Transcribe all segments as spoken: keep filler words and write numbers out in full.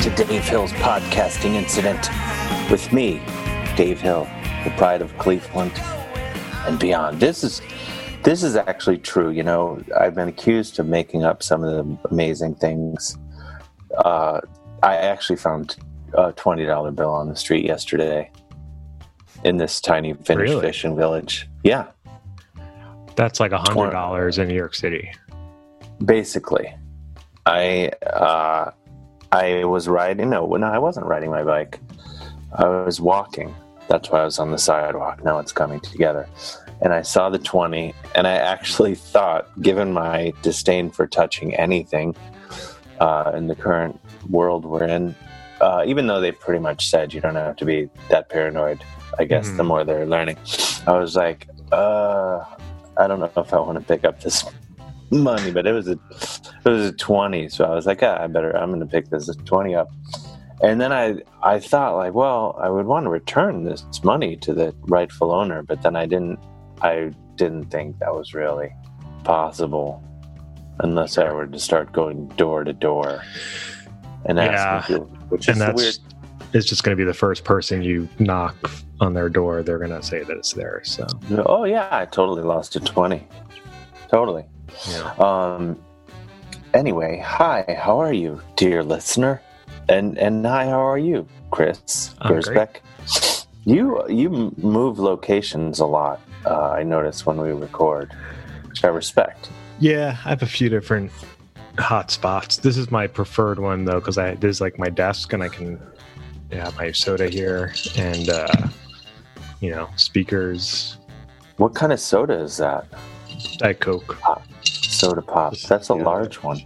to Dave Hill's podcasting incident with me, Dave Hill, the pride of Cleveland and beyond. This is this is actually true. You know, I've been accused of making up some of the amazing things. Uh, I actually found a twenty dollar bill on the street yesterday in this tiny Finnish Really? fishing village. Yeah. That's like one hundred dollars in New York City. Basically. I uh, I was riding, no, no, I wasn't riding my bike. I was walking. That's why I was on the sidewalk. Now it's coming together. And I saw the twenty, and I actually thought, given my disdain for touching anything uh, in the current world we're in, uh, even though they've pretty much said you don't have to be that paranoid, I guess, mm. the more they're learning, I was like, uh, I don't know if I want to pick up this money, but it was a it was a twenty, so I was like, ah, I better I'm gonna pick this twenty up. And then I I thought, like, well, I would want to return this money to the rightful owner, but then I didn't I didn't think that was really possible unless I were to start going door to door and yeah. asking people, which and is that's weird. It's just going to be the first person you knock on their door, they're going to say that it's theirs. So oh yeah, I totally lost a twenty, totally. Yeah. Um. Anyway, hi. How are you, dear listener? And and hi. How are you, Chris Gersbeck? You you move locations a lot. Uh, I notice when we record, which I respect. Yeah, I have a few different hot spots. This is my preferred one though, because I this is like my desk, and I can yeah, have my soda here, and uh, you know, speakers. What kind of soda is that? Diet Coke. Pop. Soda pop. That's a large one.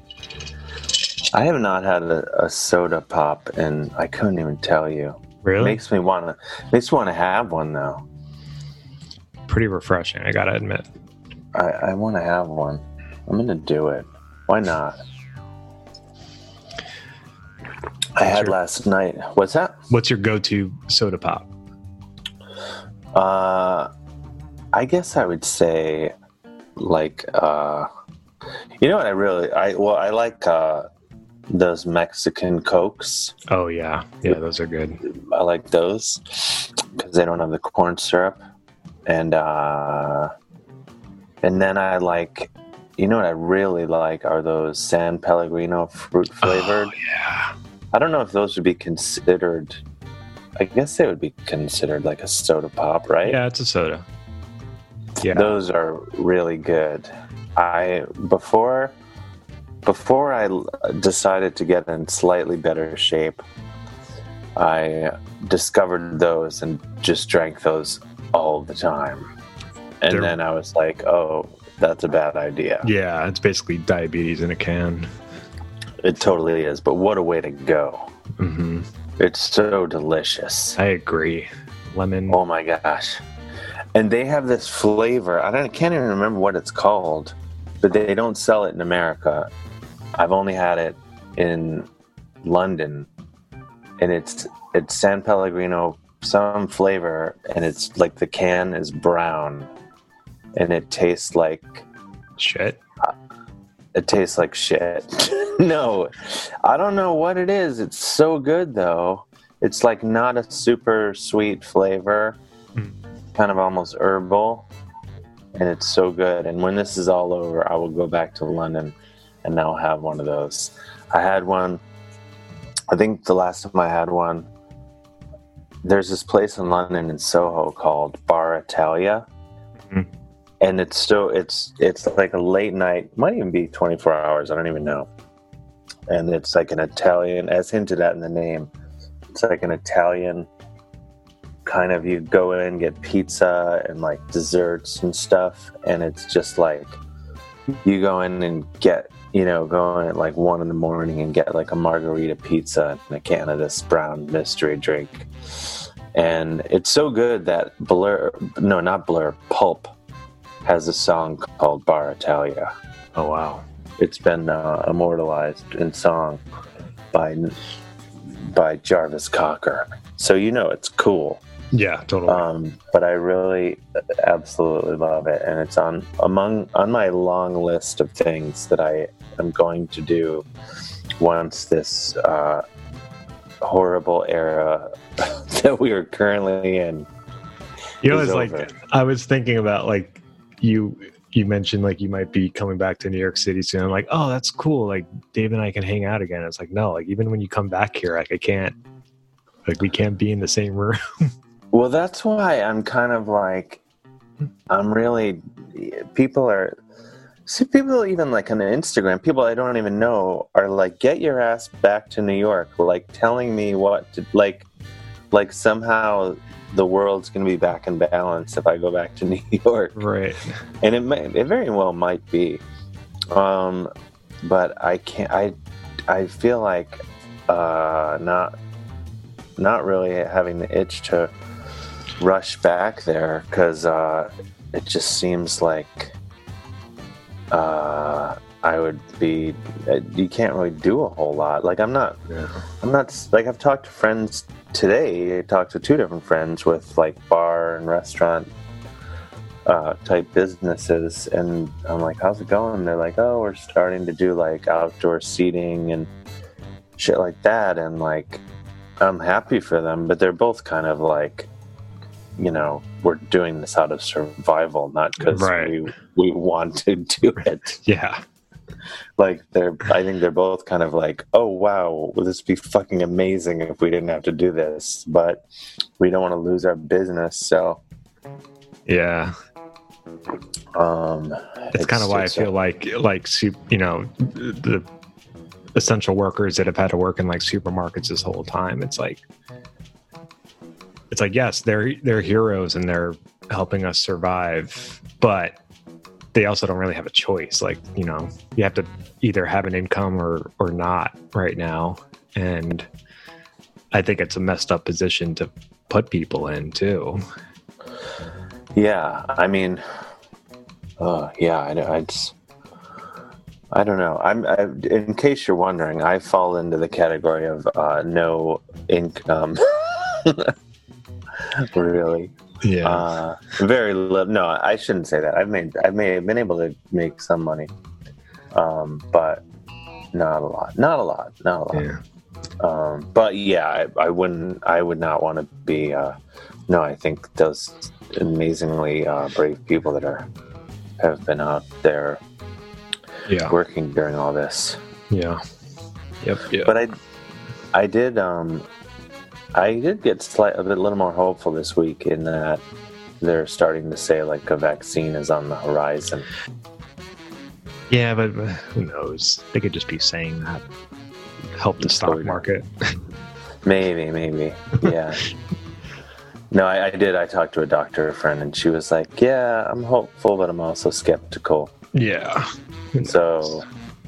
I have not had a, a soda pop, and I couldn't even tell you. Really? Makes me want to. Makes me want to have one though. Pretty refreshing, I gotta admit. I, I want to have one. I'm gonna do it. Why not? I had your, last night. What's that? What's your go-to soda pop? Uh, I guess I would say, like, uh, you know what I really, I well, I like uh, those Mexican Cokes. Oh yeah, yeah, those are good. I like those because they don't have the corn syrup, and uh, and then I like, you know what I really like are those San Pellegrino fruit flavored. Oh yeah. I don't know if those would be considered. I guess they would be considered like a soda pop, right? Yeah, it's a soda. Yeah, those are really good. I before before I decided to get in slightly better shape, I discovered those and just drank those all the time. And They're, then I was like, "Oh, that's a bad idea." Yeah, it's basically diabetes in a can. It totally is, but what a way to go. Mm-hmm. It's so delicious. I agree. Lemon. Oh my gosh. And they have this flavor. I, don't, I can't even remember what it's called, but they don't sell it in America. I've only had it in London, and it's it's San Pellegrino, some flavor, and it's like the can is brown, and it tastes like shit. Uh, it tastes like shit. No, I don't know what it is. It's so good though. It's like not a super sweet flavor. Mm. Kind of almost herbal, and it's so good. And when this is all over, I will go back to London and I'll have one of those. I had one, I think the last time I had one, there's this place in London in Soho called Bar Italia. Mm-hmm. And it's still, it's it's like a late night, might even be twenty-four hours, I don't even know. And it's like an Italian, as hinted at in the name, it's like an Italian kind of, you go in, get pizza and like desserts and stuff, and it's just like you go in and get, you know, go in at like one in the morning and get like a margarita pizza and a can of this brown mystery drink, and it's so good that Blur, no, not Blur, Pulp has a song called Bar Italia. Oh wow! It's been uh, immortalized in song by by Jarvis Cocker, so you know it's cool. Yeah, totally. Um, but I really, absolutely love it, and it's on among on my long list of things that I am going to do once this uh, horrible era that we are currently in. You know, it's like I was thinking about like you. You mentioned like you might be coming back to New York City soon. I'm like, oh, that's cool. Like Dave and I can hang out again. It's like, no, like even when you come back here, like I can't, like we can't be in the same room. Well, that's why I'm kind of like, I'm really, people are, see people even like on Instagram, people I don't even know are like, get your ass back to New York. Like telling me what to, like, like somehow the world's going to be back in balance if I go back to New York. Right. And it may, it very well might be. Um, but I can't, I, I feel like, uh, not, not really having the itch to rush back there. Cause, uh, it just seems like, uh, I would be, you can't really do a whole lot. Like I'm not, yeah. I'm not like I've talked to friends today. I talked to two different friends with like bar and restaurant uh, type businesses. And I'm like, how's it going? They're like, oh, we're starting to do like outdoor seating and shit like that. And like, I'm happy for them, but they're both kind of like, you know, we're doing this out of survival, not because right. we, we want to do it. Yeah. Like they're, I think they're both kind of like, oh wow, would this be fucking amazing if we didn't have to do this? But we don't want to lose our business, so yeah. Um, it's, it's kind of why I feel a, like, like you know, the essential workers that have had to work in like supermarkets this whole time. It's like, it's like yes, they're they're heroes and they're helping us survive, but they also don't really have a choice. Like, you know, you have to either have an income or, or not right now. And I think it's a messed up position to put people in too. Yeah. I mean, uh, yeah, I, I just, I don't know. I'm, I, in case you're wondering, I fall into the category of uh, no income. Really. Yeah. Uh, very little. No, I shouldn't say that. I've made, I've made, been able to make some money, um, but not a lot. Not a lot. Not a lot. Yeah. Um, but yeah, I, I wouldn't. I would not want to be. Uh, no, I think those amazingly uh, brave people that are have been out there, yeah, working during all this. Yeah. Yep. Yep. But I, I did. Um, I did get slight, a bit, a little more hopeful this week in that they're starting to say like a vaccine is on the horizon. Yeah, but who knows? They could just be saying that. Help the stock market. Maybe, maybe. Yeah. No, I, I did. I talked to a doctor friend and she was like, yeah, I'm hopeful, but I'm also skeptical. Yeah. So...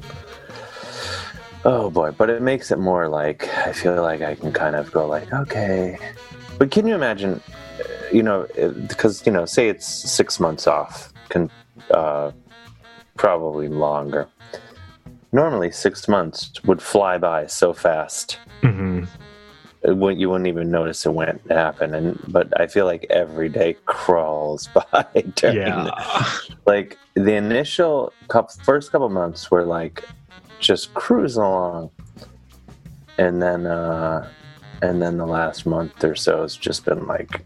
Oh boy, but it makes it more like, I feel like I can kind of go like, okay. But can you imagine, you know, because, you know, say it's six months off, can uh, probably longer. Normally six months would fly by so fast. Mm-hmm. It wouldn't, you wouldn't even notice it went happen. And but I feel like every day crawls by. During yeah. the, like the initial couple, first couple months were like, just cruising along, and then uh and then the last month or so has just been like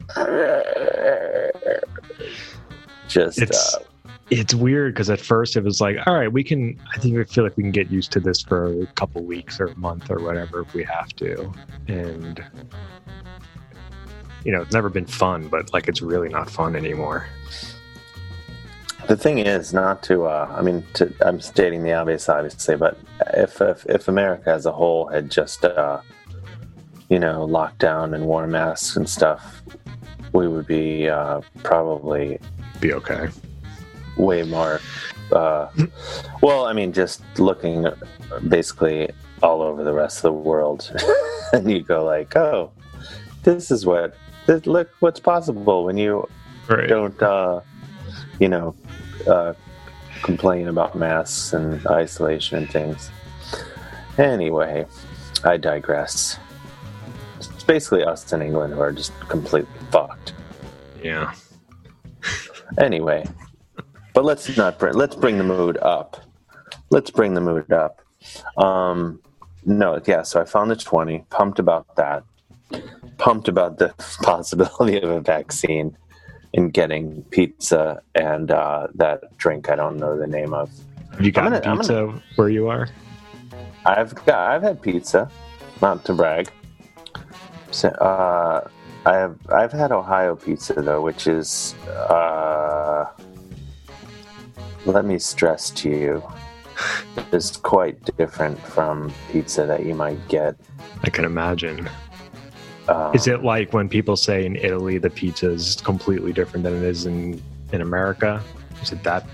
just it's uh, it's weird because at first it was like, all right, we can I think we feel like we can get used to this for a couple weeks or a month or whatever if we have to, and you know, it's never been fun, but like it's really not fun anymore. The thing is not to, uh, I mean, to, I'm stating the obvious, obviously, but if, if if America as a whole had just, uh, you know, locked down and wore masks and stuff, we would be uh, probably... Be okay. Way more... Uh, well, I mean, just looking basically all over the rest of the world, and you go like, oh, this is what... This, look what's possible when you right. don't... Uh, you know, uh, complain about masks and isolation and things. Anyway, I digress. It's basically us in England who are just completely fucked. Yeah. Anyway, but let's not bring, let's bring the mood up. Let's bring the mood up. Um, no, yeah. So I found the twenty. Pumped about that. Pumped about the possibility of a vaccine and getting pizza and uh, that drink I don't know the name of. Have you gotten gonna, pizza gonna, where you are? I've got. I've had pizza, not to brag. So, uh, I have. I've had Ohio pizza though, which is. Uh, let me stress to you, is quite different from pizza that you might get. I can imagine. Um, Is it like when people say in Italy the pizza is completely different than it is in, in America? Is it that?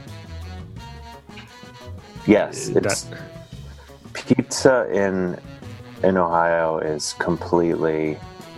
Yes, it's that... pizza in in Ohio is completely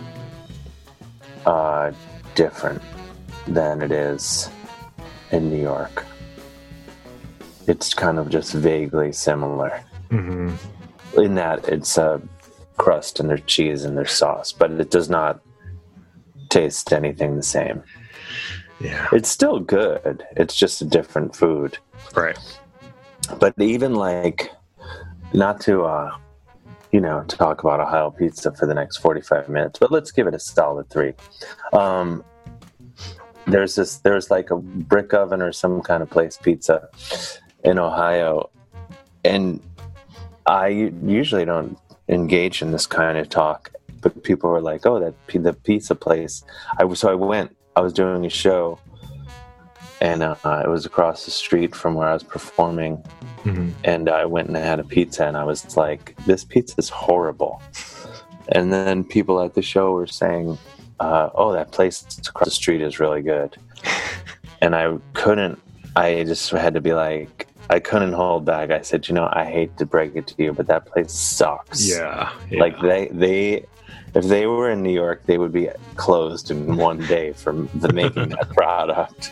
uh, different than it is in New York. It's kind of just vaguely similar mm-hmm. in that it's a crust and their cheese and their sauce, but it does not taste anything the same. Yeah, it's still good. It's just a different food, right? But even like, not to uh, you know, talk about Ohio pizza for the next forty-five minutes, but let's give it a solid three. Um, there's this, there's like a brick oven or some kind of place pizza in Ohio, and I usually don't engage in this kind of talk, but people were like, "Oh, that the pizza place." I was so I went. I was doing a show, and uh, it was across the street from where I was performing. Mm-hmm. And I went and I had a pizza, and I was like, "This pizza is horrible." And then people at the show were saying, uh, "Oh, that place across the street is really good." And I couldn't. I just had to be like. I couldn't hold back. I said, you know, I hate to break it to you, but that place sucks. Yeah, yeah. Like they, they, if they were in New York, they would be closed in one day for the making that product.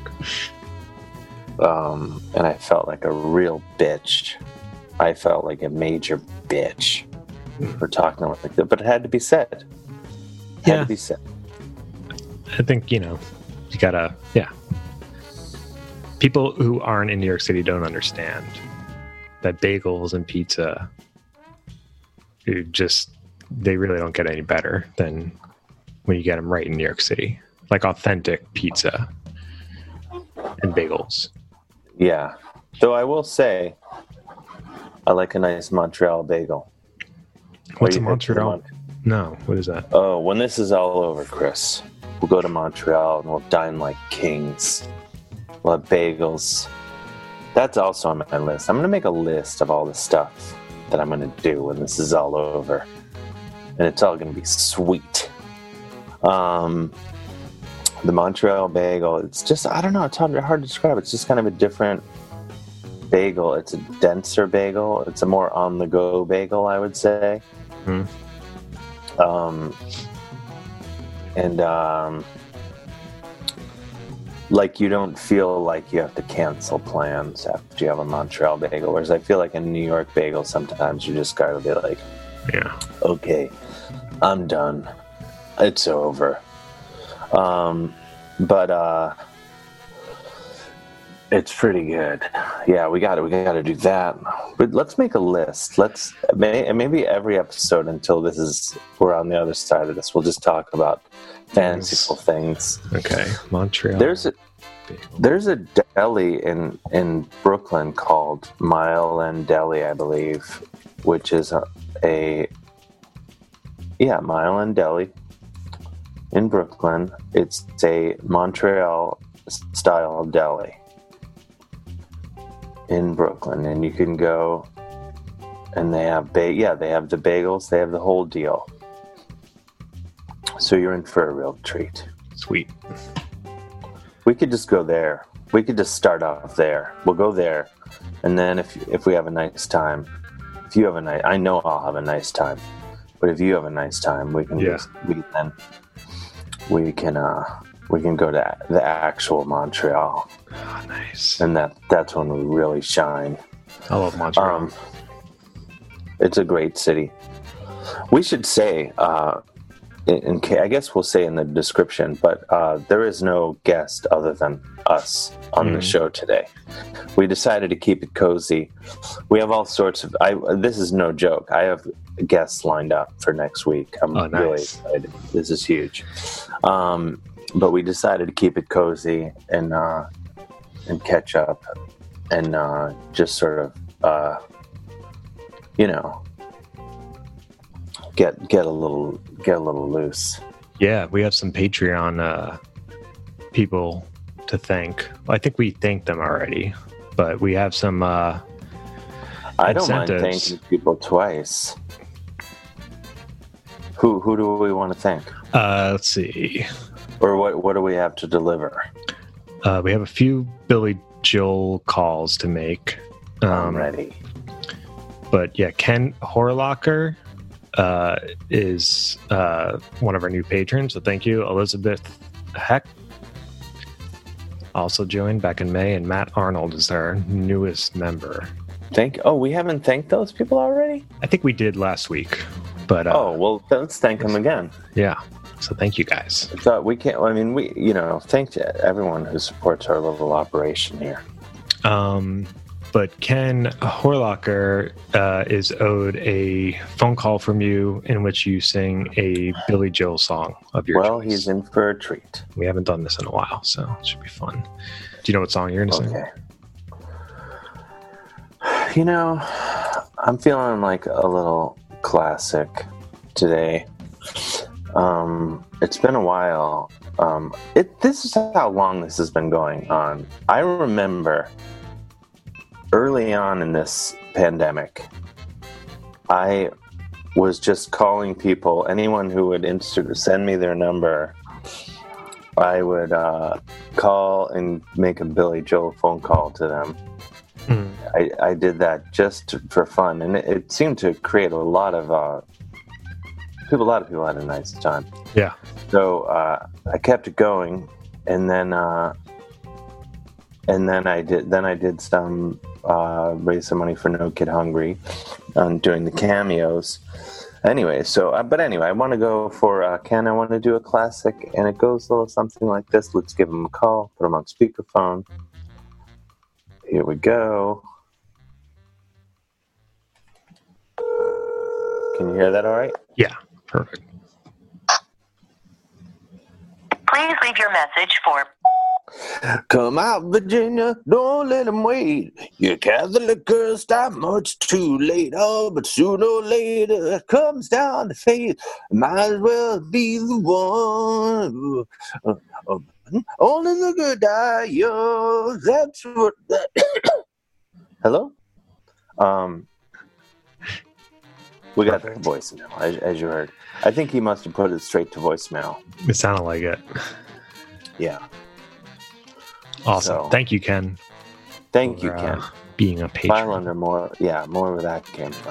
Um, and I felt like a real bitch. I felt like a major bitch for talking like that, but it had to be said. It had yeah. to be said. I think, you know, you gotta, yeah. People who aren't in New York City don't understand that bagels and pizza, you just, they really don't get any better than when you get them right in New York City. Like authentic pizza and bagels. Yeah. Though I will say, I like a nice Montreal bagel. What's a Montreal? Mont- no, what is that? Oh, when this is all over, Chris, we'll go to Montreal and we'll dine like kings. We'll have bagels. That's also on my list. I'm going to make a list of all the stuff that I'm going to do when this is all over. And it's all going to be sweet. Um, the Montreal bagel, it's just, I don't know, it's hard, hard to describe. It's just kind of a different bagel. It's a denser bagel. It's a more on-the-go bagel, I would say. Mm-hmm. Um, and... Um, Like, you don't feel like you have to cancel plans after you have a Montreal bagel. Whereas I feel like a New York bagel, sometimes you just gotta be like, yeah, okay, I'm done. It's over. Um, but uh, it's pretty good. Yeah, we got we got to do that. But let's make a list. Let's may, maybe every episode until this is we're on the other side of this, we'll just talk about fanciful yes. things. Okay, Montreal. There's a there's a deli in in Brooklyn called Mile End Deli, I believe, which is a, a yeah Mile End Deli in Brooklyn. It's a Montreal style deli in Brooklyn, and you can go, and they have ba- yeah they have the bagels, they have the whole deal. So you're in for a real treat. Sweet. We could just go there. We could just start off there. We'll go there, and then if if we have a nice time, if you have a nice, I know I'll have a nice time, but if you have a nice time, we can yeah. just we then we can uh we can go to the actual Montreal. Oh, nice. And that that's when we really shine. I love Montreal. Um, it's a great city. We should say. Uh, in, in, I guess we'll say in the description, but uh, there is no guest other than us on mm-hmm. the show today. We decided to keep it cozy. We have all sorts of. I this is no joke. I have guests lined up for next week. I'm oh, nice. really excited. This is huge. Um, but we decided to keep it cozy and uh, and catch up and uh, just sort of, uh, you know, get get a little get a little loose. Yeah, we have some Patreon uh, people to thank. I think we thanked them already, but we have some. Uh, I don't mind thanking people twice. Who who do we want to thank? Uh, let's see. Or what what do we have to deliver? Uh, we have a few Billy Joel calls to make. Um, I'm ready. But yeah, Ken Horlocker uh, is uh, one of our new patrons, so thank you. Elizabeth Heck also joined back in May, and Matt Arnold is our newest member. Thank. Oh, we haven't thanked those people already? I think we did last week, but uh, oh well, let's thank them again. Yeah. So thank you guys. I thought we can't. I mean, we you know thank everyone who supports our little operation here. Um, but Ken Horlocker uh, is owed a phone call from you in which you sing a Billy Joel song of your well, choice. He's in for a treat. We haven't done this in a while, so it should be fun. Do you know what song you're going to okay. sing? You know, I'm feeling like a little classic today. Um, it's been a while. Um, it, this is how long this has been going on. I remember early on in this pandemic, I was just calling people, anyone who would inst- send me their number, I would uh, call and make a Billy Joel phone call to them. Mm. I, I did that just for fun, and it, it seemed to create a lot of uh, people. A lot of people had a nice time. Yeah. So uh, I kept it going, and then uh, and then I did then I did some uh, raise some money for No Kid Hungry, um, doing the cameos. Anyway, so uh, but anyway, I want to go for uh, Ken. I want to do a classic, and it goes a little something like this. Let's give him a call. Put him on speakerphone. Here we go. Can you hear that all right? Yeah, perfect. Please leave your message for... Come out, Virginia, don't let them wait. Your Catholic girls stop much too late. Oh, but sooner or later it comes down to fate. Might as well be the one. Uh, uh, only the good die young. That's what... Hello? Um... We got the voicemail, as, as you heard. I think he must have put it straight to voicemail. It sounded like it. Yeah. Awesome. So, thank you, Ken. Thank for, you, Ken. Uh, being a patron. File under more, yeah, more where that came from.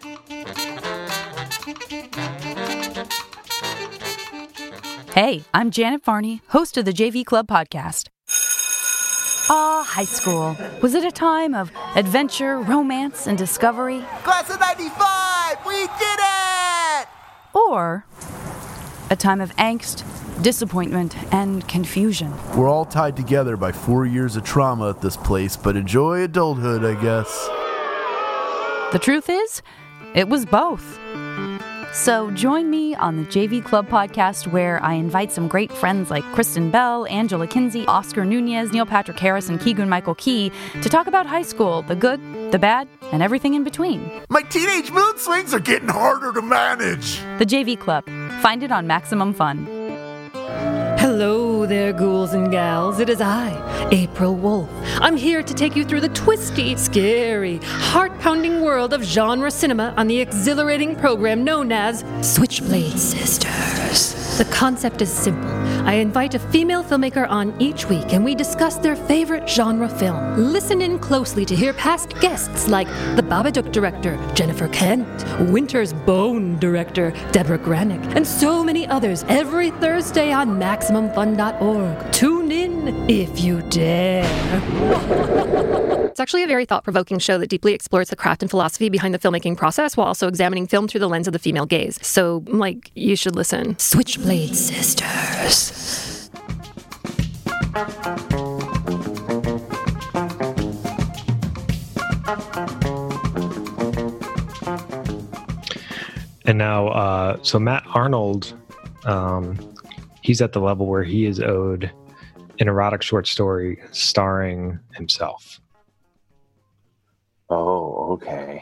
Hey, I'm Janet Varney, host of the J V Club podcast. Ah, high school. Was it a time of adventure, romance, and discovery? Class of ninety-five! We did it! Or a time of angst, disappointment, and confusion? We're all tied together by four years of trauma at this place, but enjoy adulthood, I guess. The truth is, it was both. So join me on the J V Club podcast, where I invite some great friends like Kristen Bell, Angela Kinsey, Oscar Nunez, Neil Patrick Harris, and Keegan-Michael Key to talk about high school, the good, the bad, and everything in between. My teenage mood swings are getting harder to manage. The J V Club. Find it on Maximum Fun. Hello there, ghouls and gals. It is I, April Wolf. I'm here to take you through the twisty, scary, heart-pounding world of genre cinema on the exhilarating program known as Switchblade Sisters. The concept is simple. I invite a female filmmaker on each week, and we discuss their favorite genre film. Listen in closely to hear past guests like the Babadook director, Jennifer Kent, Winter's Bone director, Deborah Granick, and so many others every Thursday on Maximum Fun dot org. Tune in if you dare. It's actually a very thought-provoking show that deeply explores the craft and philosophy behind the filmmaking process while also examining film through the lens of the female gaze. So, like, you should listen. Switchblade Sisters. And now, uh, so Matt Arnold, um, he's at the level where he is owed an erotic short story starring himself. Oh, okay.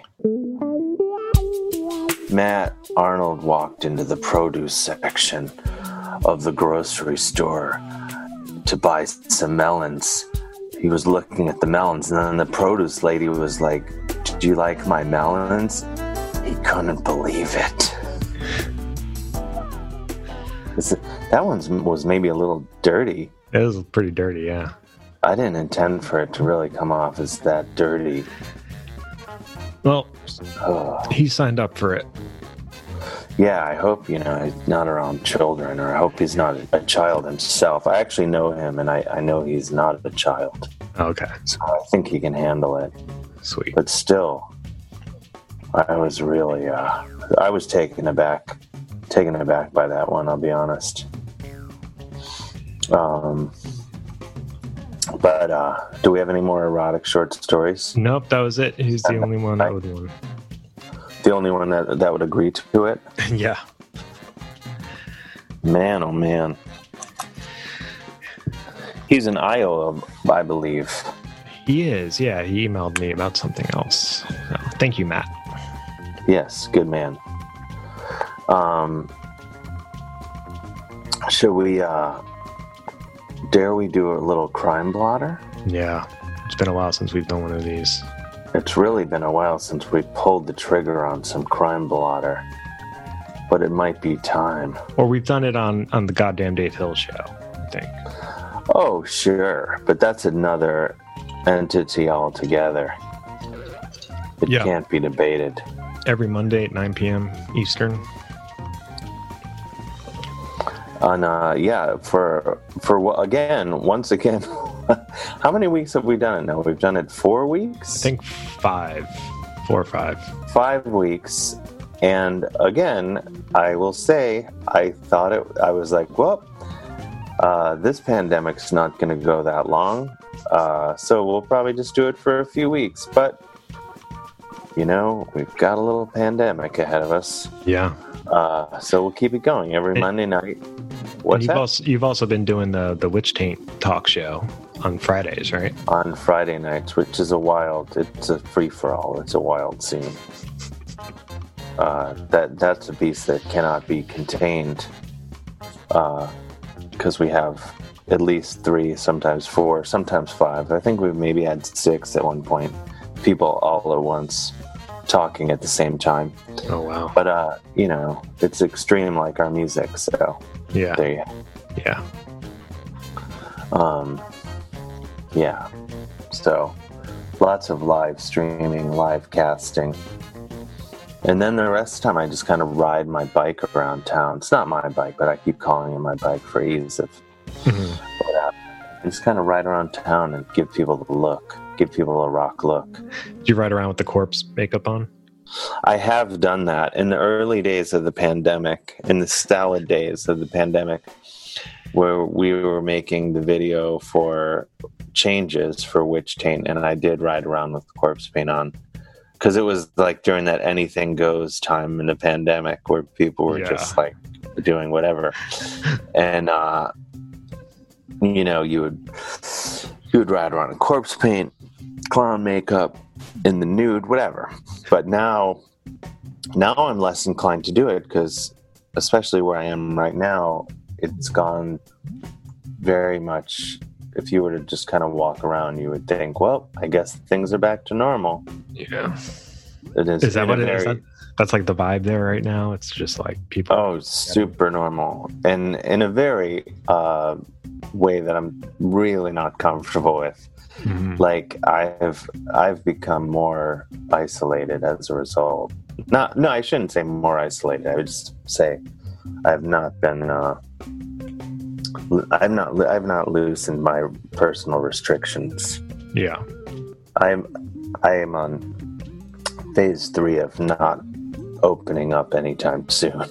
Matt Arnold walked into the produce section of the grocery store to buy some melons. He was looking at the melons, and then the produce lady was like, "Do you like my melons?" He couldn't believe it. That one was maybe a little dirty. It was pretty dirty, yeah. I didn't intend for it to really come off as that dirty. Well, oh. He signed up for it. Yeah, I hope, you know, he's not around children, or I hope he's not a child himself. I actually know him, and I, I know he's not a child. Okay. So I think he can handle it. Sweet. But still, I was really, uh, I was taken aback, taken aback by that one, I'll be honest. Um, but, uh, do we have any more erotic short stories? Nope, that was it. He's the only one that would one. The only one that, that would agree to it? Yeah. Man, oh man. He's in Iowa, I believe. He is, yeah. He emailed me about something else. So, thank you, Matt. Yes, good man. Um, should we, uh, dare we do a little crime blotter? Yeah, it's been a while since we've done one of these. It's really been a while since we pulled the trigger on some crime blotter, but it might be time. Or we've done it on, on the goddamn Dave Hill show, I think. Oh, sure, but that's another entity altogether. It yeah. can't be debated. Every Monday at nine p.m. Eastern. And uh, yeah, for for again, once again, how many weeks have we done it now? We've done it four weeks? I think five, four or five. Five weeks. And again, I will say, I thought it, I was like, well, uh, this pandemic's not going to go that long. Uh, so we'll probably just do it for a few weeks. But, you know, we've got a little pandemic ahead of us. Yeah. Uh, so we'll keep it going every and, Monday night. What's you've that? Also, you've also been doing the, the Witch Taint talk show on Fridays, right? On Friday nights, which is a wild, it's a free-for-all. It's a wild scene. Uh, that that's a beast that cannot be contained because uh, we have at least three, sometimes four, sometimes five. I think we've maybe had six at one point. People all at once talking at the same time. Oh, wow. But, uh, you know, it's extreme like our music, so yeah. there you go. Yeah. Um, yeah. So, lots of live streaming, live casting. And then the rest of the time, I just kind of ride my bike around town. It's not my bike, but I keep calling it my bike for ease of. Mm-hmm. But, uh, I just kind of ride around town and give people the look, give people a rock look. Did you ride around with the corpse makeup on? I have done that in the early days of the pandemic, in the salad days of the pandemic, where we were making the video for changes for Witch Taint, and I did ride around with the corpse paint on. Because it was like during that anything goes time in the pandemic where people were yeah. just like doing whatever. And, uh, you know, you would, you would ride around in corpse paint, clown makeup, in the nude, whatever. But now, now I'm less inclined to do it because, especially where I am right now, it's gone very much. If you were to just kind of walk around, you would think, well, I guess things are back to normal. Yeah. It is, is that what it very, is? That, that's like the vibe there right now? It's just like people... Oh, super normal. And in a very uh, way that I'm really not comfortable with. Mm-hmm. Like, I've I've become more isolated as a result. Not, no, I shouldn't say more isolated. I would just say I've not been... Uh, I've not I've not loosened my personal restrictions. Yeah. I'm I am on phase three of not opening up anytime soon.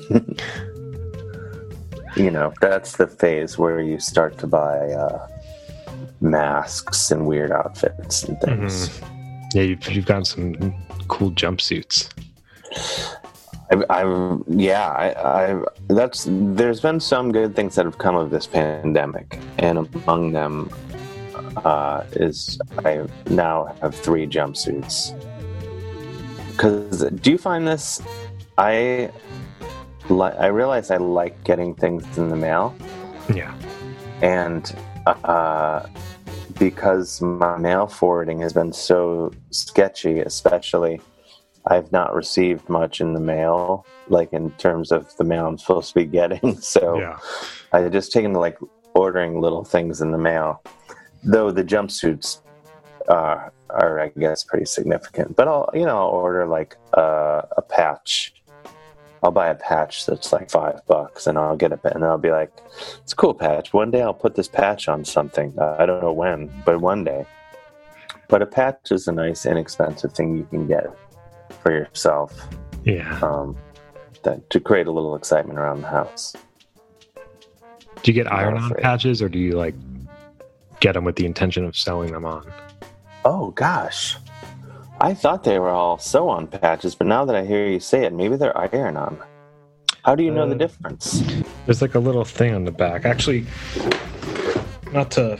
You know, that's the phase where you start to buy uh, masks and weird outfits and things. Mm-hmm. Yeah, you've, you've got some cool jumpsuits. I, I yeah, I, I that's there's been some good things that have come of this pandemic, and among them uh, is I now have three jumpsuits. Because do you find this? I li- I realize I like getting things in the mail. Yeah, and uh, because my mail forwarding has been so sketchy, especially. I've not received much in the mail, like in terms of the mail I'm supposed to be getting. So yeah. I've just taken to like ordering little things in the mail. Though the jumpsuits uh, are, I guess, pretty significant. But I'll, you know, I'll order like uh, a patch. I'll buy a patch that's like five bucks, and I'll get it, and I'll be like, "It's a cool patch. One day I'll put this patch on something. I don't know when, but one day." But a patch is a nice, inexpensive thing you can get for yourself, yeah. Um, that to create a little excitement around the house. Do you get iron-on patches, or do you like get them with the intention of sewing them on? Oh gosh, I thought they were all sew-on patches, but now that I hear you say it, maybe they're iron-on. How do you know uh, the difference? There's like a little thing on the back. Actually, not to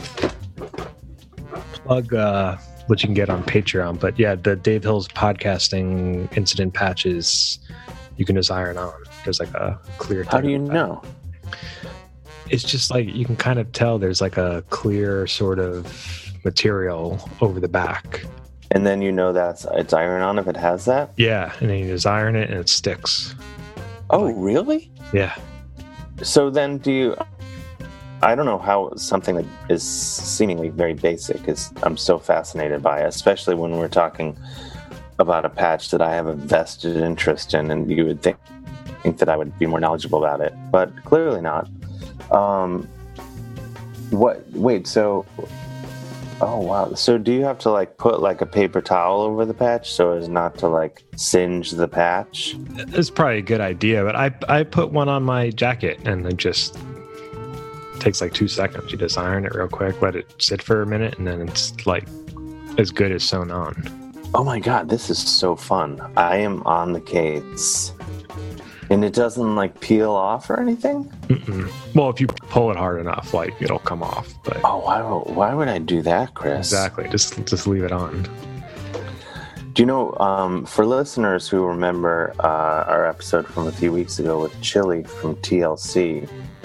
plug. Uh, What you can get on Patreon, but yeah, the Dave Hills podcasting incident patches you can just iron on. There's like a clear. How do you know? It's just like you can kind of tell there's like a clear sort of material over the back, and then you know that's it's iron on if it has that. Yeah, and then you just iron it and it sticks. Oh, like, really? Yeah. So then, do you? I don't know how something that is seemingly very basic is. I'm so fascinated by it, especially when we're talking about a patch that I have a vested interest in, and you would think think that I would be more knowledgeable about it, but clearly not. Um, what? Wait. So, oh wow. So do you have to like put like a paper towel over the patch so as not to like singe the patch? It's probably a good idea, but I I put one on my jacket and it just. Takes like two seconds. You just iron it real quick, let it sit for a minute, and then it's like as good as sewn on. Oh my god, this is so fun. I am on the case. And it doesn't like peel off or anything? Mm-mm. Well, if you pull it hard enough, like it'll come off. But oh, why, why would I do that, Chris? Exactly. Just just leave it on. Do you know, um, for listeners who remember uh, our episode from a few weeks ago with Chili from T L C,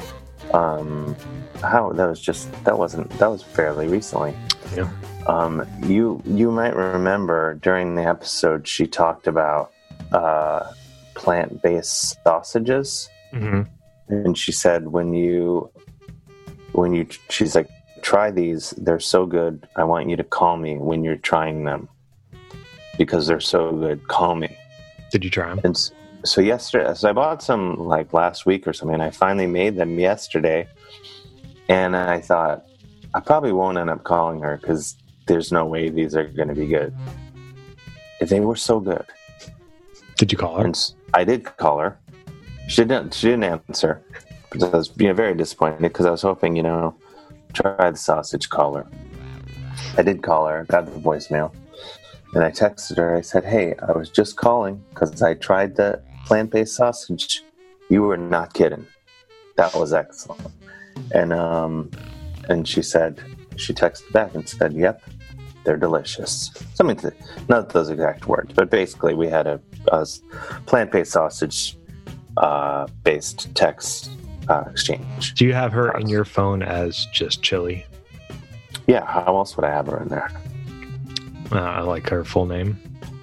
Um, how that was just that wasn't that was fairly recently. Yeah. Um, you you might remember during the episode she talked about uh, plant-based sausages, mm-hmm. and she said when you when you she's like try these, they're so good. I want you to call me when you're trying them because they're so good. Call me. Did you try them? And so yesterday, so I bought some like last week or something, and I finally made them yesterday. And I thought, I probably won't end up calling her because there's no way these are going to be good. They were so good. Did you call her? And I did call her. She didn't. She didn't answer. I was you know, very disappointed because I was hoping, you know, try the sausage. Call her. I did call her. Got the voicemail, and I texted her. I said, "Hey, I was just calling because I tried the plant-based sausage. You were not kidding. That was excellent." And um, and she said, she texted back and said, "Yep, they're delicious." Something to, not those exact words, but basically we had a, a plant-based sausage uh, based text uh, exchange. Do you have her in your phone as just Chili? Yeah, how else would I have her in there? Uh, I like her full name.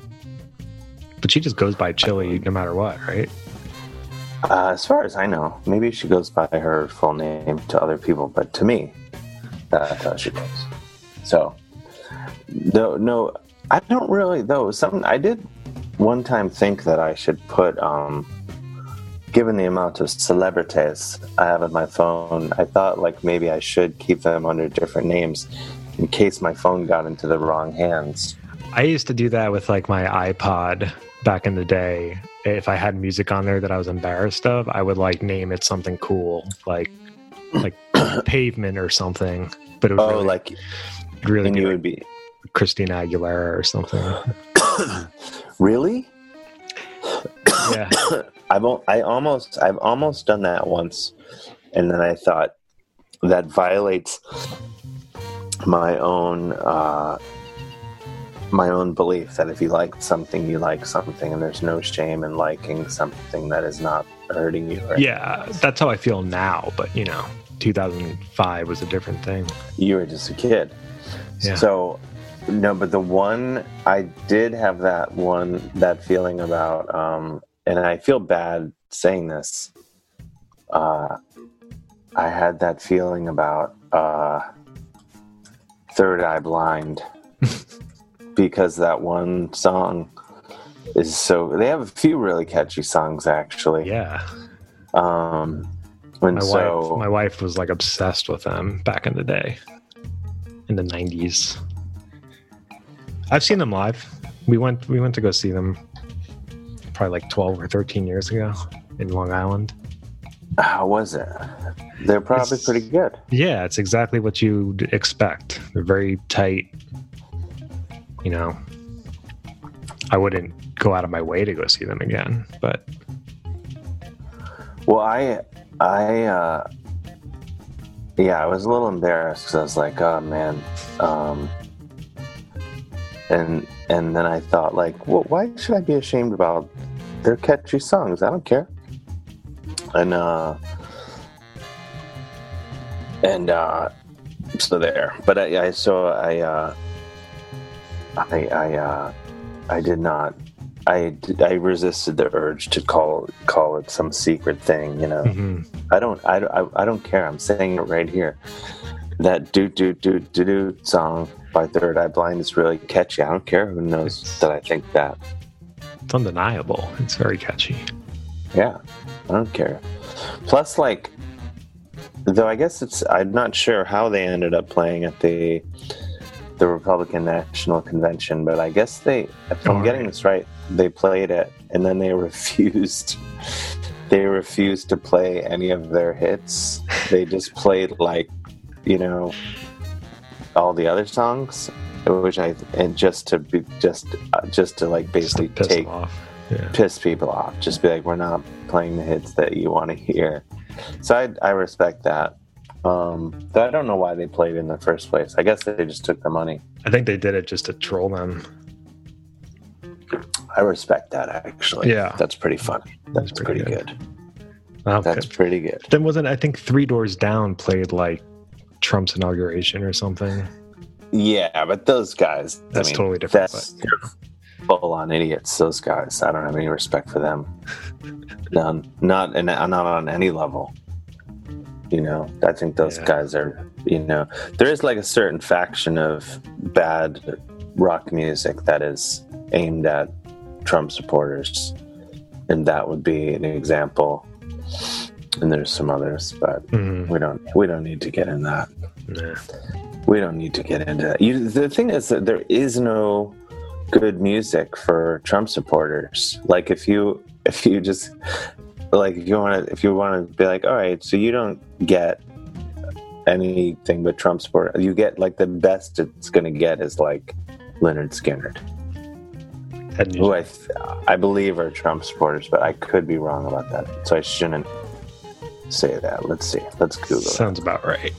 But she just goes by Chili no matter what, right? Uh, as far as I know, maybe she goes by her full name to other people, but to me, that's how she goes. So, no, no, I don't really, though. Some I did one time think that I should put, um, given the amount of celebrities I have on my phone, I thought like maybe I should keep them under different names in case my phone got into the wrong hands. I used to do that with like my iPod back in the day. If I had music on there that I was embarrassed of, I would like name it something cool, like like Pavement or something. But it would Oh, really, like really and be you like would be Christina Aguilera or something. really? Yeah. I've al- I almost I've almost done that once, and then I thought that violates my own uh, my own belief that if you like something, you like something, and there's no shame in liking something that is not hurting you. Right? Yeah, that's how I feel now. But you know, two thousand five was a different thing. You were just a kid. Yeah. So, no, but the one, I did have that one, that feeling about, um, and I feel bad saying this, uh, I had that feeling about uh, Third Eye Blind, because that one song is so, they have a few really catchy songs, actually. Yeah. Um, and My so, wife, my wife was like obsessed with them back in the day, in the nineties. I've seen them live. We went, we went to go see them probably like twelve or thirteen years ago in Long Island. how was it? They're probably It's- pretty good. Yeah, it's exactly what you'd expect. They're very tight. You know, I wouldn't go out of my way to go see them again, but Well, I, I, uh, yeah, I was a little embarrassed because I was like, oh man, um, and and then I thought, like, well, why should I be ashamed about their catchy songs? I don't care. And uh, and uh, so there, but I, I so I, uh, I, I, uh, I did not. I, I resisted the urge to call call it some secret thing, you know. mhm. I don't I, I, I don't care. I'm saying it right here. That do do do do do song by Third Eye Blind is really catchy. I don't care who knows It's- that I think that. It's undeniable. It's very catchy. Yeah, I don't care. Plus, like, though I guess it's, I'm not sure how they ended up playing at the the Republican National Convention, but I guess they, if I'm All getting right. this right, they played it and then they refused. They refused to play any of their hits. They just played, like, you know, all the other songs, which I and just to be just uh, just to like Just to basically piss take them off. Yeah. piss people off. Just be like, we're not playing the hits that you want to hear. So I I respect that. Um, but I don't know why they played in the first place. I guess they just took the money. I think they did it just to troll them. I respect that, actually. Yeah. That's pretty funny. That's, That's pretty pretty good. good. Oh, That's good. pretty good. Then wasn't, I think Three Doors Down played like Trump's inauguration or something. Yeah, but those guys, That's I mean, totally different, That's full on idiots. Those guys, I don't have any respect for them. None, not and not on any level. You know, I think those Yeah. guys are. You know, there is like a certain faction of bad rock music that is aimed at Trump supporters, and that would be an example. And there's some others, but Mhm. we don't we don't need to get in that. Nah. We don't need to get into that. You, the thing is that there is no good music for Trump supporters. Like if you if you just like if you want to if you want to be like, all right, so you don't get anything but Trump support. You get like the best it's going to get is like Leonard Skinner, Hadn't who you- I th- I believe are Trump supporters, but I could be wrong about that. So I shouldn't say that. Let's see. Let's Google it. Sounds about right.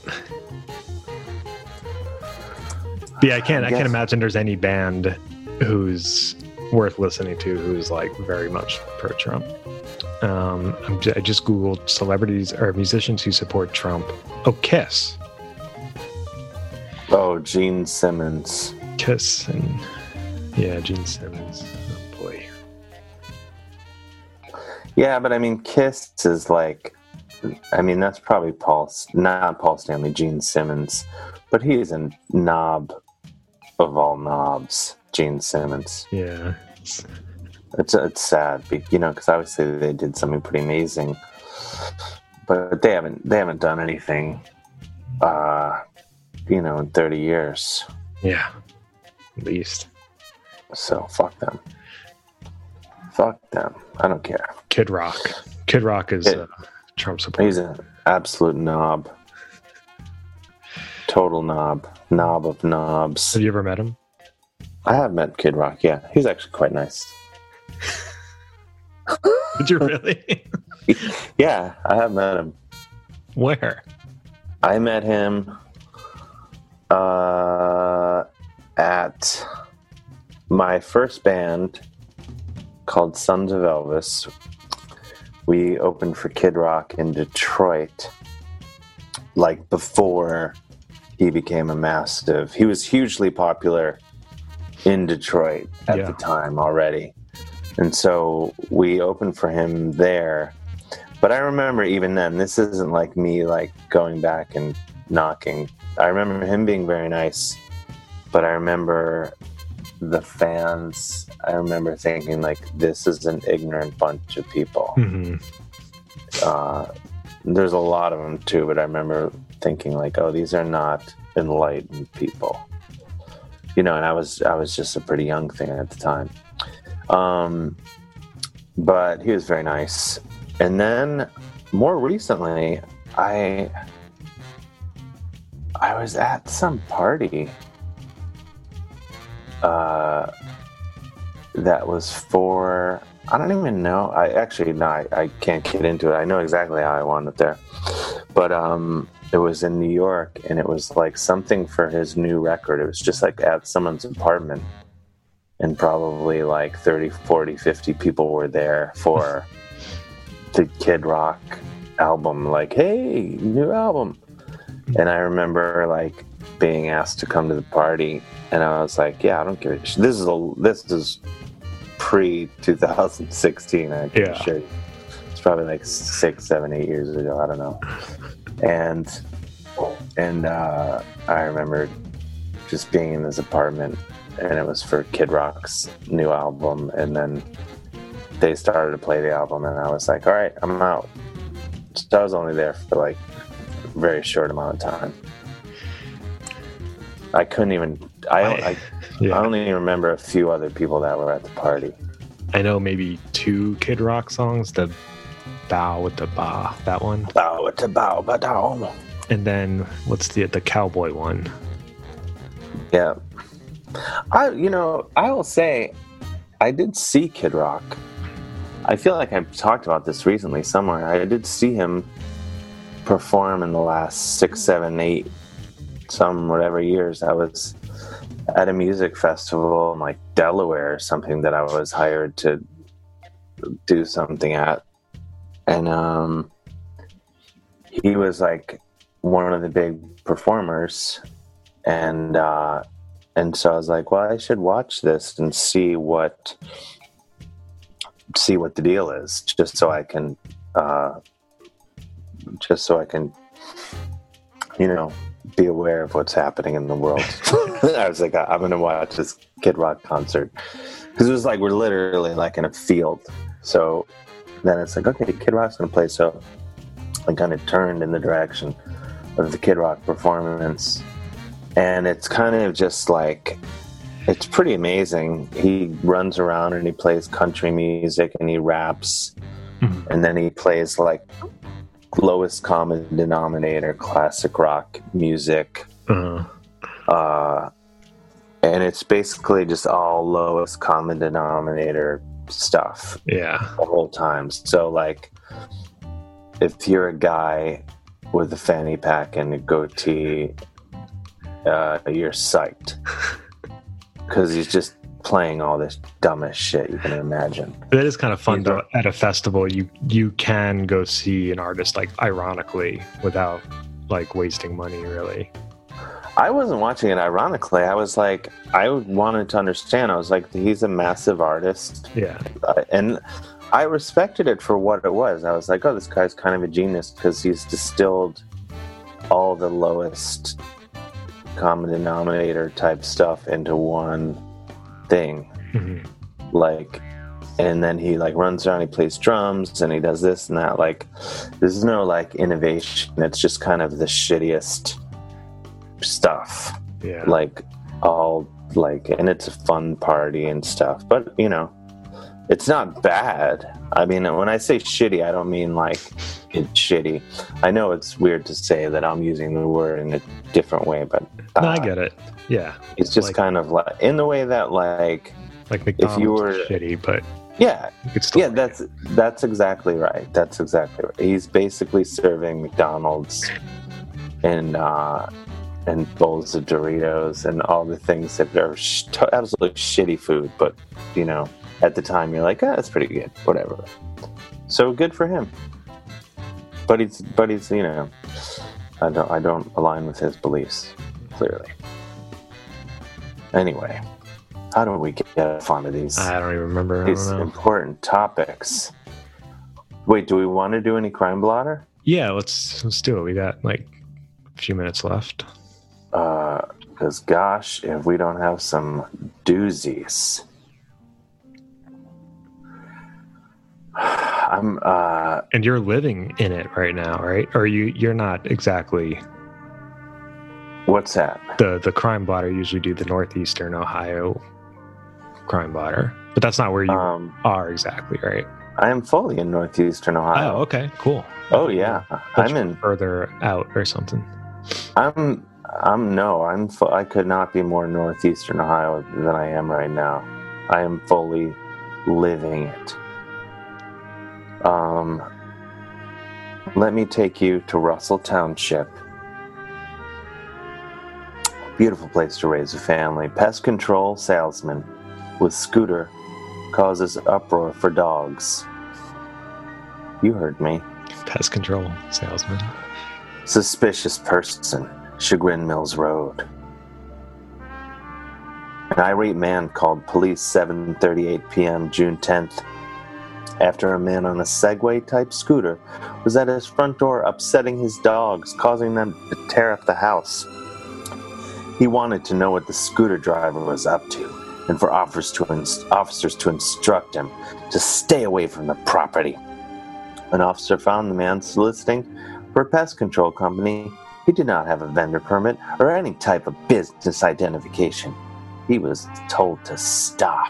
But yeah, I can't. I, I can't guess- imagine there's any band who's worth listening to who's like very much pro Trump. Um, I'm j- I just googled celebrities or musicians who support Trump. Oh, Kiss, Oh, Gene Simmons. Kiss, and yeah, Gene Simmons. Oh boy. Yeah, but I mean, Kiss is like, I mean, that's probably Paul, not Paul Stanley, Gene Simmons, but he's a knob of all knobs, Gene Simmons. Yeah. It's- It's it's sad, be- you know, because obviously they did something pretty amazing, but they haven't they haven't done anything uh, you know, in thirty years. Yeah, at least. So fuck them. Fuck them. I don't care. Kid Rock. Kid Rock is Kid, uh, Trump supporter. He's an absolute knob. Total knob. Knob of knobs. Have you ever met him? I have met Kid Rock, yeah. He's actually quite nice. Did you really? Yeah, I have met him. Where? I met him uh, at my first band called Sons of Elvis. We opened for Kid Rock in Detroit, like before he became a massive. He was hugely popular in Detroit at yeah. the time already. And so we opened for him there. But I remember even then, this isn't like me like going back and knocking. I remember him being very nice, but I remember the fans, I remember thinking like, this is an ignorant bunch of people. Mm-hmm. Uh, there's a lot of them too, but I remember thinking like, oh, these are not enlightened people. You know, and I was I was just a pretty young thing at the time. Um, but he was very nice. And then more recently, I I was at some party uh, that was for, I don't even know. I actually, no, I, I can't get into it. I know exactly how I wound up there. But um, it was in New York, and it was like something for his new record. It was just like at someone's apartment. And probably like thirty, forty, fifty people were there for the Kid Rock album. Like, hey, new album. And I remember like being asked to come to the party, and I was like, yeah, I don't give a shit. This is a, this is pre twenty sixteen. I can yeah. assure you. It's probably like six, seven, eight years ago. I don't know. And and uh, I remember just being in this apartment. And it was for Kid Rock's new album. And then they started to play the album, and I was like, all right, I'm out. So I was only there for like a very short amount of time. I couldn't even, I, I, I, yeah. I only remember a few other people that were at the party. I know maybe two Kid Rock songs, the Bow with the Ba, that one. Bow with the Bow, ba dow. And then what's the the cowboy one? Yeah. I, you know, I will say, I did see Kid Rock. I feel like I've talked about this recently somewhere. I did see him perform in the last six, seven, eight, some whatever years. I was at a music festival in like Delaware or something that I was hired to do something at. And um, he was like one of the big performers. And, uh, And so I was like, well, I should watch this and see what see what the deal is, just so I can, uh, just so I can, you know, be aware of what's happening in the world. I was like, I'm going to watch this Kid Rock concert. Because it was like, we're literally like in a field. So then it's like, okay, Kid Rock's going to play. So I kind of turned in the direction of the Kid Rock performance. And it's kind of just like, it's pretty amazing. He runs around and he plays country music and he raps. Mm-hmm. And then he plays like lowest common denominator classic rock music. Uh-huh. Uh, and it's basically just all lowest common denominator stuff. Yeah. The whole time. So like, if you're a guy with a fanny pack and a goatee, Uh, you're psyched because he's just playing all this dumbest shit you can imagine. That is kind of fun though. At a festival, you you can go see an artist like ironically without like wasting money. Really, I wasn't watching it ironically. I was like, I wanted to understand. I was like, he's a massive artist. Yeah, uh, and I respected it for what it was. I was like, oh, this guy's kind of a genius because he's distilled all the lowest common denominator type stuff into one thing. Mm-hmm. Like, and then he like runs around, he plays drums and he does this and that. Like, there's no like innovation. It's just kind of the shittiest stuff. Yeah. Like all like, and it's a fun party and stuff. But you know, it's not bad. I mean, when I say shitty, I don't mean like it's shitty. I know it's weird to say that I'm using the word in a different way, but uh, no, I get it. Yeah. It's just like, kind of like in the way that like like McDonald's if you were is shitty, but yeah, you could still yeah, like that's it. that's exactly right. That's exactly right. He's basically serving McDonald's and uh, and bowls of Doritos and all the things that are sh- absolutely shitty food. But you know, at the time, you're like, ah, that's pretty good. Whatever. So good for him. But he's but he's you know, I don't I don't align with his beliefs clearly. Anyway. How do we get onto these? I don't even remember. I These don't know. important topics. Wait, do we want to do any crime blotter? Yeah, let's let's do it. We got like a few minutes left. Uh, because gosh, if we don't have some doozies, I'm. Uh, And you're living in it right now, right? Or you you're not exactly. what's that? The the crime blotter usually do the northeastern Ohio crime blotter, but that's not where you Um, are exactly, right? I am fully in northeastern Ohio. Oh, okay, cool. Oh yeah, But I'm you're in. further out or something. I'm. I'm no. I'm. Fu- I could not be more northeastern Ohio than I am right now. I am fully living it. Um. Let me take you to Russell Township. Beautiful place to raise a family. Pest control salesman with scooter causes uproar for dogs. You heard me. Pest control salesman. Suspicious person, Chagrin Mills Road. An irate man called police seven thirty-eight p.m. June tenth after a man on a Segway-type scooter was at his front door upsetting his dogs, causing them to tear up the house. He wanted to know what the scooter driver was up to, and for officers to, ins- officers to instruct him to stay away from the property. An officer found the man soliciting for a pest control company. He did not have a vendor permit or any type of business identification. He was told to stop.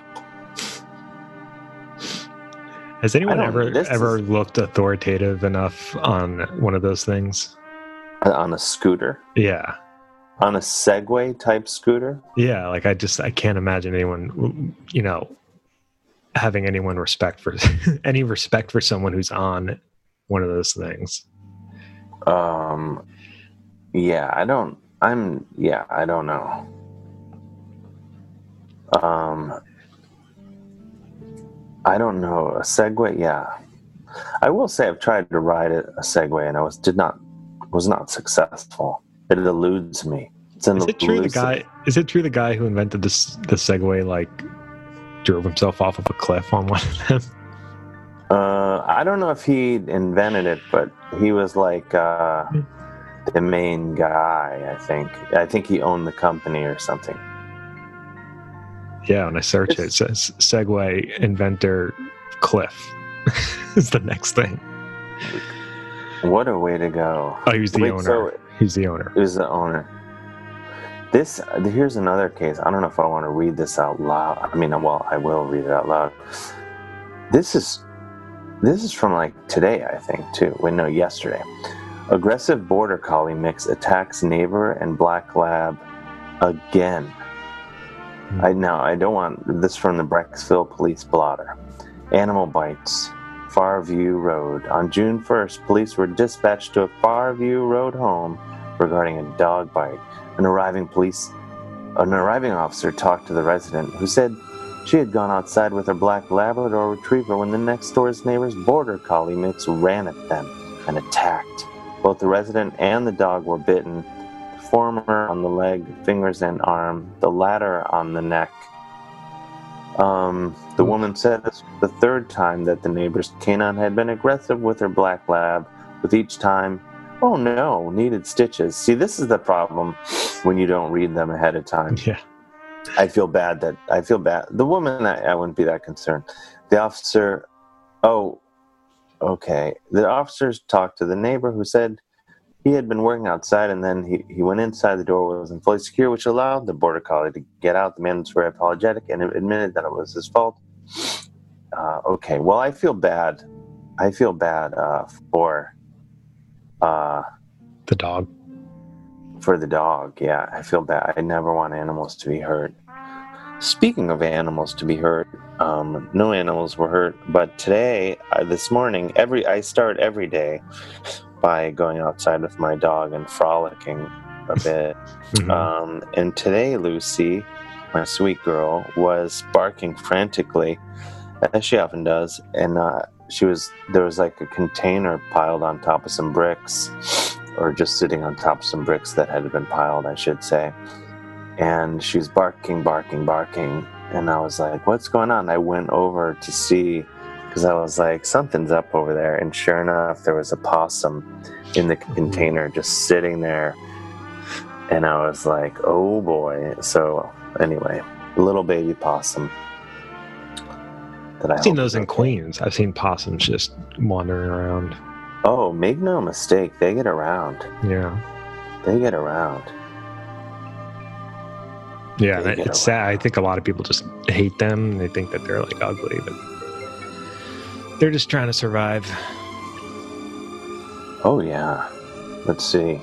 Has anyone I don't ever know, this ever is- looked authoritative enough on one of those things? On a scooter? Yeah. On a Segway type scooter? Yeah, like I just I can't imagine anyone, you know, having anyone respect for any respect for someone who's on one of those things. Um, yeah, I don't, I'm, yeah, I don't know. Um, I don't know. A Segway, yeah. I will say I've tried to ride a, a Segway and I was, did not, was not successful. It eludes me. It's an Is it true the elusive- guy? Is it true the guy who invented this the Segway like drove himself off of a cliff on one of them? Uh, I don't know if he invented it, but he was like uh, the main guy. I think. I think he owned the company or something. Yeah, when I search it, it says Segway inventor Cliff is the next thing. What a way to go! Oh, he was the Wait, owner. so- He's the owner. It was the owner. This here's another case. I don't know if I want to read this out loud. I mean, well, I will read it out loud. This is this is from like today, I think, too. Wait, no, yesterday. Aggressive border collie mix attacks neighbor and black lab again. I now I don't want this from the Brecksville Police Blotter. Animal bites. Farview Road. On June first, police were dispatched to a Farview Road home regarding a dog bite. An arriving police, an arriving officer talked to the resident, who said she had gone outside with her black Labrador Retriever when the next door's neighbor's border collie mix ran at them and attacked. Both the resident and the dog were bitten. The former on the leg, fingers, and arm. The latter on the neck. Um, the woman said this was the third time that the neighbor's canine had been aggressive with her black lab, with each time, oh no, needed stitches. See, this is the problem when you don't read them ahead of time. Yeah. I feel bad that, I feel bad. The woman, I, I wouldn't be that concerned. The officer, oh, okay. The officers talked to the neighbor who said he had been working outside, and then he, he went inside. The door wasn't fully secure, which allowed the border collie to get out. The man was very apologetic and admitted that it was his fault. Uh, okay, well, I feel bad. I feel bad uh, for uh, the dog. For the dog, yeah. I feel bad. I never want animals to be hurt. Speaking of animals to be hurt, um, no animals were hurt. But today, uh, this morning, every I start every day by going outside with my dog and frolicking a bit. Mm-hmm. Um, and today, Lucy, my sweet girl, was barking frantically, as she often does. And uh, she was there was like a container piled on top of some bricks, or just sitting on top of some bricks that had been piled, I should say. And she was barking, barking, barking. And I was like, what's going on? I went over to see, because I was like, something's up over there. And sure enough, there was a possum in the container just sitting there. And I was like, oh boy. So anyway, a little baby possum. That I I've seen those in Queens. I've seen possums just wandering around. Oh, make no mistake, they get around. Yeah. They get around. Yeah, they it's sad. I think a lot of people just hate them. They think that they're like ugly, but they're just trying to survive. Oh, yeah. Let's see.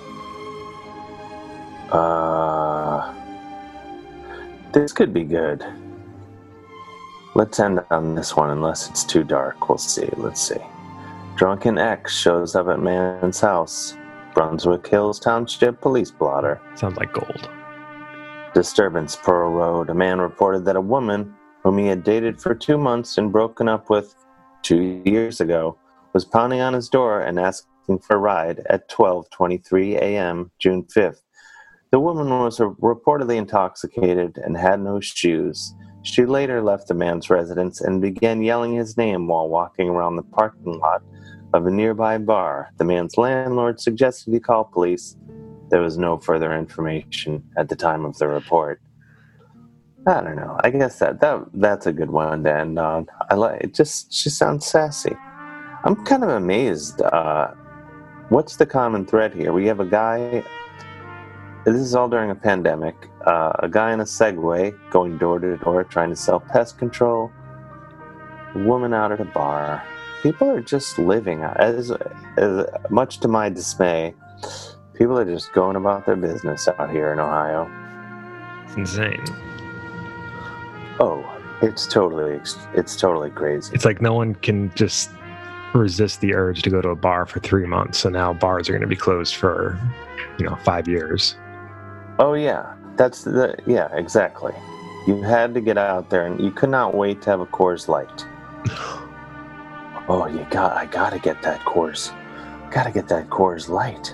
Uh, this could be good. Let's end on this one, unless it's too dark. We'll see. Let's see. Drunken ex shows up at man's house. Brunswick Hills Township police blotter. Sounds like gold. Disturbance, Pearl Road. A man reported that a woman whom he had dated for two months and broken up with two years ago was pounding on his door and asking for a ride at twelve twenty-three a.m. June fifth. The woman was reportedly intoxicated and had no shoes. She later left the man's residence and began yelling his name while walking around the parking lot of a nearby bar. The man's landlord suggested he call police. There was no further information at the time of the report. I don't know. I guess that, that that's a good one to end on. I like it. Just she sounds sassy. I'm kind of amazed. Uh, what's the common thread here? We have a guy. This is all during a pandemic. Uh, a guy in a Segway going door to door trying to sell pest control. A woman out at a bar. People are just living, as, as much to my dismay, people are just going about their business out here in Ohio. It's insane. Oh, it's totally, it's totally crazy. It's like no one can just resist the urge to go to a bar for three months, and now bars are going to be closed for, you know, five years. Oh yeah, that's the yeah, exactly. You had to get out there, and you could not wait to have a Coors Light. Oh, you got! I gotta get that Coors. Gotta get that Coors Light.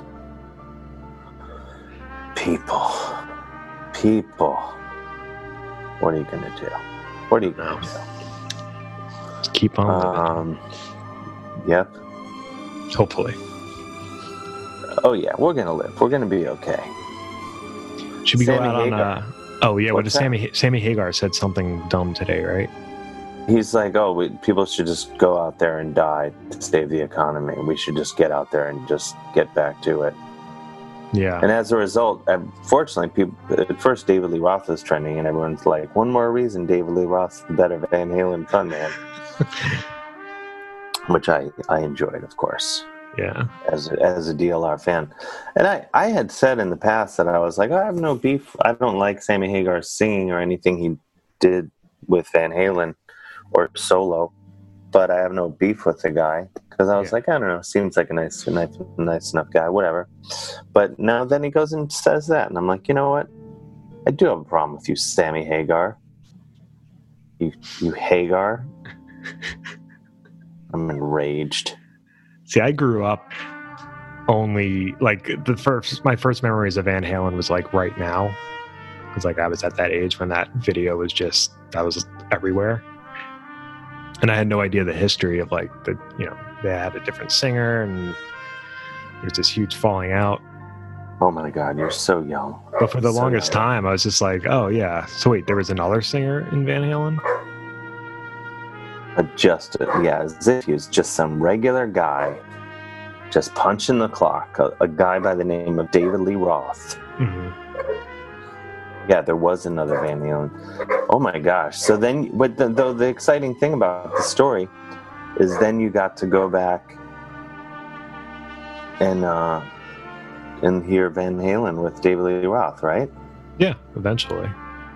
People, people. What are you gonna do? What are you gonna do? Just keep on living. Um. Yep. Hopefully. Oh yeah, we're gonna live. We're gonna be okay. Should we Sammy go out Hagar. on? Uh, oh yeah, what What's is Sammy? Sammy Hagar said something dumb today, right? He's like, oh, we, people should just go out there and die to save the economy. We should just get out there and just get back to it. Yeah. And as a result, unfortunately, people at first David Lee Roth was trending, and everyone's like, one more reason David Lee Roth's the better Van Halen frontman, which I, I enjoyed, of course. Yeah. As a, as a D L R fan. And I, I had said in the past that I was like, I have no beef. I don't like Sammy Hagar's singing or anything he did with Van Halen or solo, but I have no beef with the guy because I was yeah. like, I don't know, seems like a nice, nice, nice enough guy, whatever. But now then he goes and says that, and I'm like, you know what? I do have a problem with you, Sammy Hagar. You, you Hagar. I'm enraged. See, I grew up only like the first. My first memories of Van Halen was like Right Now, because like I was at that age when that video was just that was everywhere. And I had no idea the history of like the, you know, they had a different singer and there's this huge falling out. Oh my God, you're so young. But for the so longest young. time, I was just like, oh yeah. So wait, there was another singer in Van Halen? Just, yeah, as if he was just some regular guy just punching the clock. A, a guy by the name of David Lee Roth. Mm-hmm. Yeah, there was another Van Halen. Oh my gosh! So then, but the, the the exciting thing about the story is then you got to go back and uh, and hear Van Halen with David Lee Roth, right? Yeah, eventually.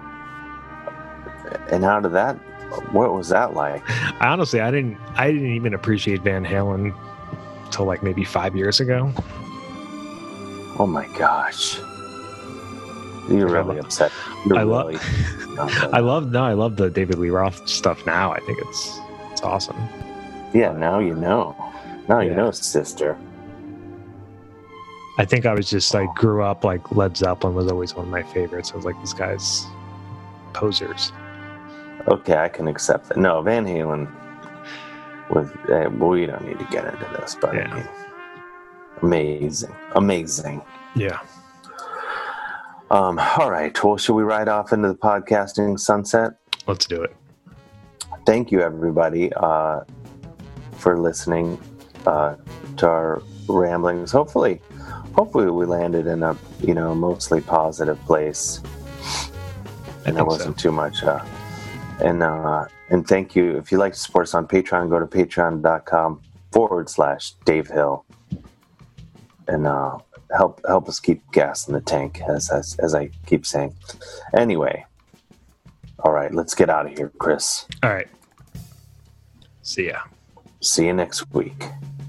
And how did that? What was that like? I honestly, I didn't, I didn't even appreciate Van Halen till like maybe five years ago. Oh my gosh! You're really upset. You're I really love. I love no, I love the David Lee Roth stuff now. I think it's it's awesome. Yeah, now you know. Now you Yeah. know, sister. I think I was just like grew up like Led Zeppelin was always one of my favorites. I was like, these guys posers. Okay, I can accept that. No, Van Halen. With uh, we don't need to get into this, but Yeah. I mean, amazing, amazing. Yeah. Um, all right. Well, should we ride off into the podcasting sunset? Let's do it. Thank you, everybody, uh, for listening uh, to our ramblings. Hopefully, hopefully we landed in a you know mostly positive place, I and there think wasn't so. too much. Uh, and uh, and thank you. If you like to support us on Patreon, go to patreon.com forward slash Dave Hill, and uh, help help us keep gas in the tank, as as, as I keep saying. Anyway. All right, let's get out of here, Chris. All right. See ya. See you next week.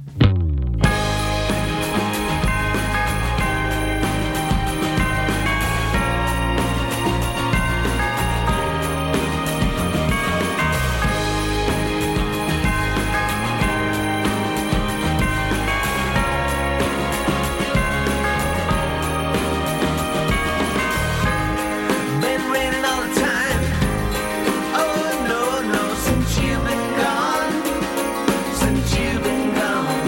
Been raining all the time. Oh no, no, since you've been gone. Since you've been gone.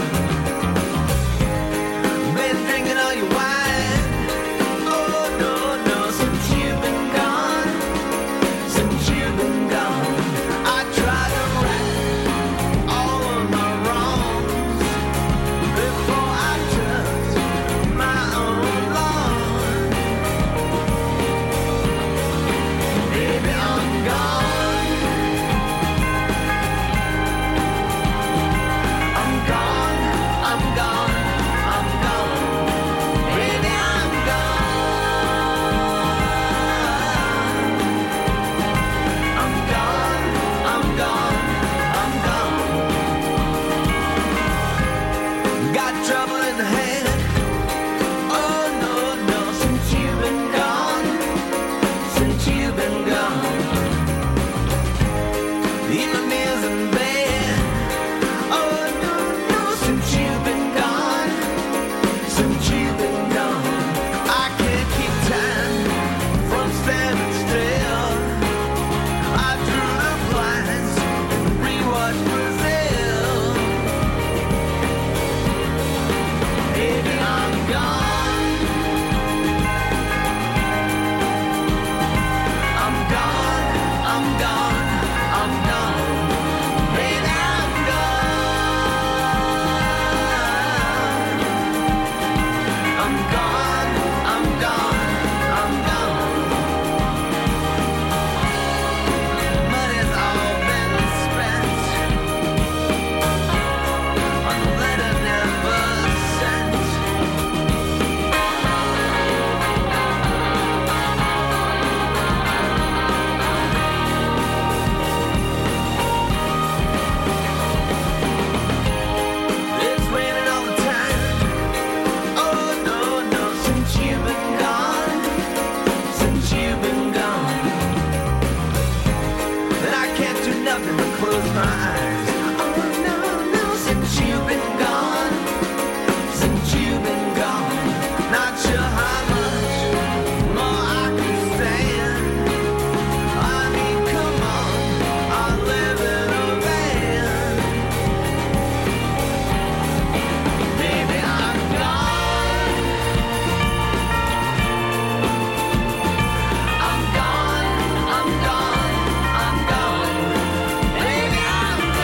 Been drinking all your wine. Oh no, no, since you've been gone. Since you've been gone. I try to right all of my wrongs before I touch my own lawn. Baby, I'm gone. I'm gone. I'm gone. I'm gone. Baby, I'm gone. I'm gone. I'm gone. I'm gone. Got trouble in the head. Oh no, no, since you've been gone. Since you've been gone. In my meals in bed. Oh no, no, since you've been gone. Since you've been gone. I can't keep time from standing still. I drew the blinds and rewatched Brazil. Baby, I'm gone. I'm gone, I'm gone, I'm gone. Baby, I'm gone. I'm gone, I'm gone, I'm gone. Money's all been spent on a letter never sent. It's raining all the time. Oh no, no, since you've been gone. Since you've been gone. And I can't do nothing but close my eyes. Oh no, no, since you've been gone. Since you've been gone. Not sure how much more I can stand. I mean, come on, I live in a van. Baby, I'm gone. I'm gone. I'm gone. I'm gone. Baby, I'm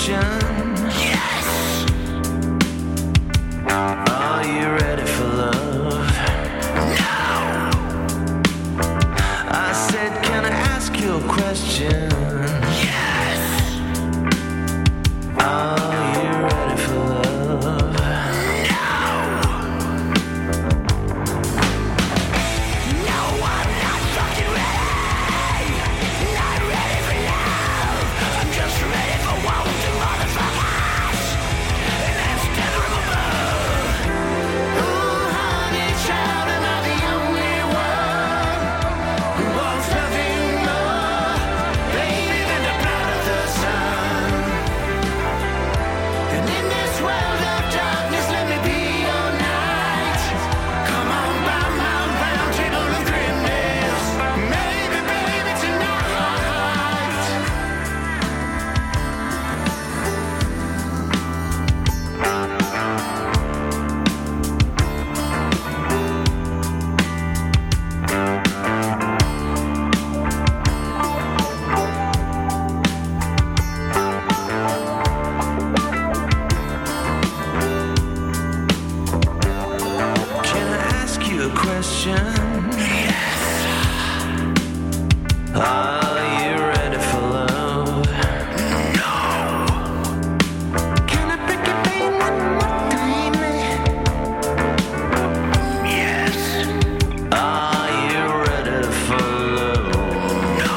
question? Yes. Are you ready for love? No. I said, can I ask you a question? Yes. Are you ready for love? No. No, I'm not fucking ready. Not ready for love. I'm just ready for wanting motherfuckers. And that's terrible. Oh, honey, child, am I the only one who wants nothing more, baby, than the blood of the sun? And in this world of darkness, let me be your night. Come on by my round table of grimness, maybe, baby, tonight. Can I ask you a question? Yes. Are you ready for love? No. Can I pick your brain one more time? Yes. Are you ready for love? No.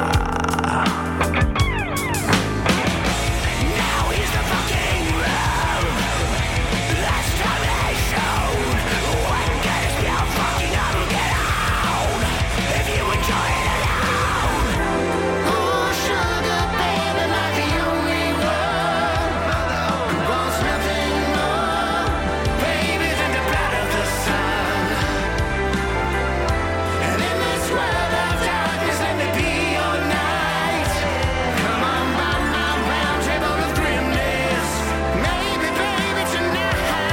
Now here's the fucking rub. Last time they showed what can it feel fucking up and get out if you enjoy it alone. Oh, sugar baby, am I the only one who wants nothing more, baby, than the blood of the sun? And in this world of darkness, let me be your night. Come on by my round table of grimness, maybe, baby, tonight.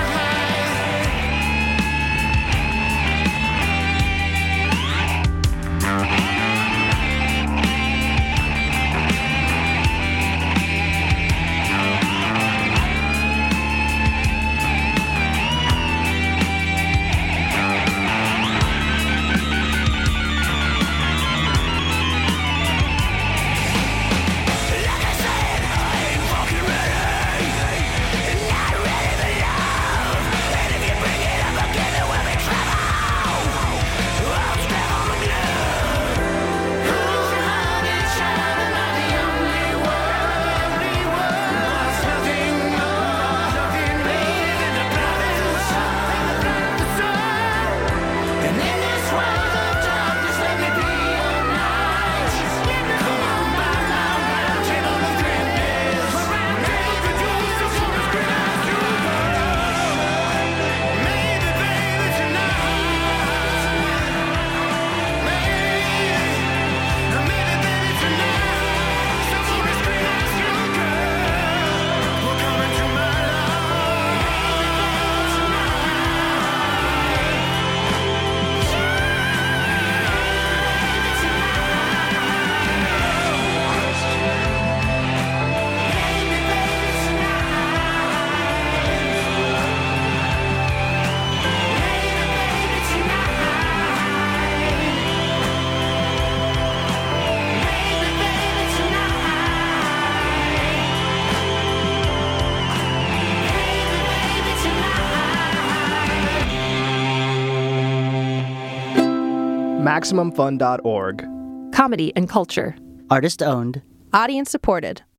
Like I said, I ain't fucking ready. Not ready for love. And if you bring it up again, then we'll be trouble. I'll step on the glove. Oh, honey, child, am I the only one who wants nothing more, nothing later than the blood of the sun? And in this world of darkness, let me be your night. Come on by my round table of grimness, maybe, baby, tonight. Maybe, baby, tonight. Maybe, maybe, baby, tonight. Someone is screaming out, girl, we're coming to my Maximum Fun dot org. Comedy and culture. Artist owned. Audience supported.